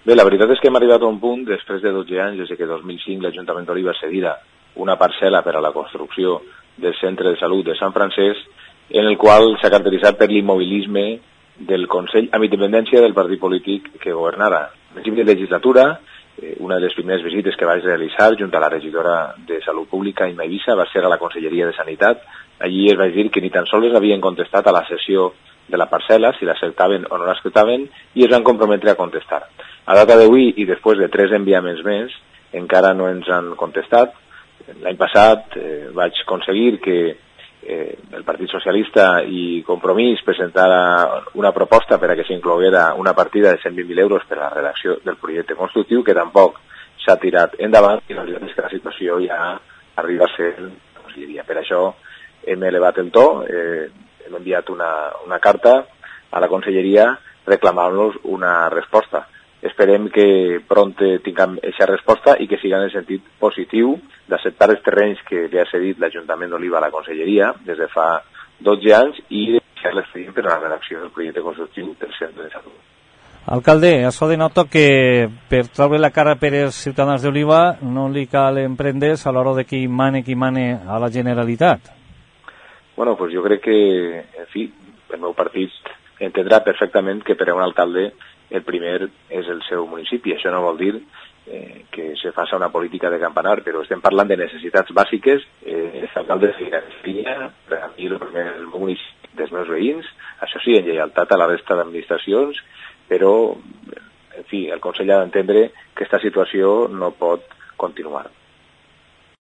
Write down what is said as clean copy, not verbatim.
Bé, la veritat és que hem arribat a un punt, després de 12 anys, des que 2005 l'Ajuntament d'Oliva cedirà una parcel·la per a la construcció del centre de salut de Sant Francesc, en el qual s'ha caracteritzat per l'immobilisme del Consell, amb independència del partit polític que governara. En principi de legislatura, una de les primeres visites que vaig realitzar junt a la regidora de Salut Pública, Imma Eivissa, va ser a la Conselleria de Sanitat. Allí es vaig dir que ni tan sols havien contestat a la sessió de la parcel·la, si l'acceptaven o no l'acceptaven, i es van comprometre a contestar. A data d'avui, i després de 3 enviaments més, encara no ens han contestat. L'any passat vaig aconseguir que el Partit Socialista i Compromís presentara una proposta per a que s'incloguera una partida de 120.000 euros per a la redacció del projecte constructiu, que tampoc s'ha tirat endavant, i la veritat és que la situació ja arriba a ser conselleria. Per això hem elevat el to, hem enviat una carta a la conselleria reclamant-los una resposta. Esperem que pront tinguem aquesta resposta i que siga en el sentit positiu d'acceptar els terrenys que li ha cedit l'Ajuntament d'Oliva a la Conselleria des de fa 12 anys i deixar l'expedient per a la redacció del projecte constructiu del centre de salut. Alcalde, això denota que per treure la cara per als ciutadans d'Oliva no li cal emprendre's a l'hora de qui mane a la Generalitat. Bueno, pues jo crec que, en fi, el meu partit entendrà perfectament que per a un alcalde el primer és el seu municipi. Això no vol dir que se faci una política de campanar, però estem parlant de necessitats bàsiques. Els alcaldes de per a mi el primer és el meu municipi dels meus veïns, això sí, en lleialtat a la resta d'administracions, però, en fi, el Consell ha d'entendre que aquesta situació no pot continuar.